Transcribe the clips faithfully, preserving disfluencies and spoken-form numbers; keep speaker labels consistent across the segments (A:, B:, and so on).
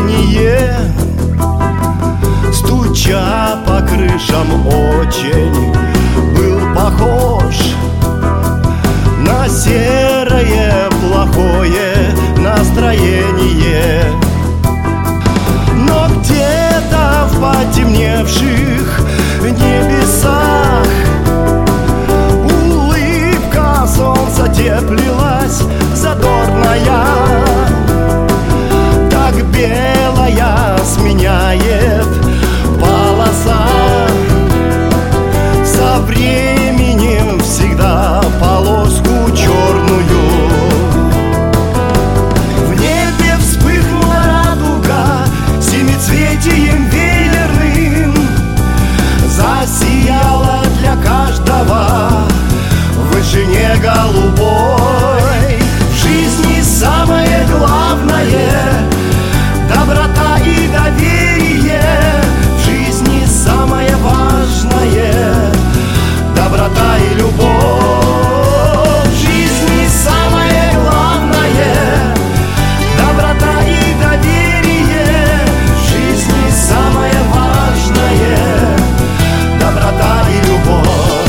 A: настроение, стуча по крышам, очень был похож на серое плохое настроение. Но где-то в потемневших небесах улыбка солнца теплилась задорная, так белая сменяет полоса. Со временем всегда полоску черную. В небе вспыхнула радуга семицветием веерным, засияла для каждого в вышине голубой. В жизни самое главное — доброта и доверие. В жизни самое важное — доброта и любовь. В жизни самое главное — доброта и доверие. В жизни самое важное — доброта и любовь.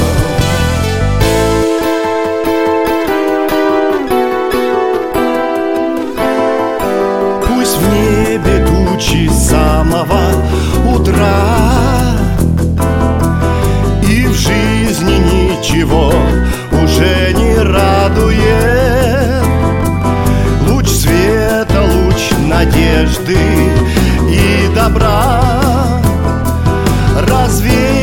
A: Пусть в небе тучи с самого утра, и в жизни ничего уже не радует. Луч света, луч надежды и добра развеет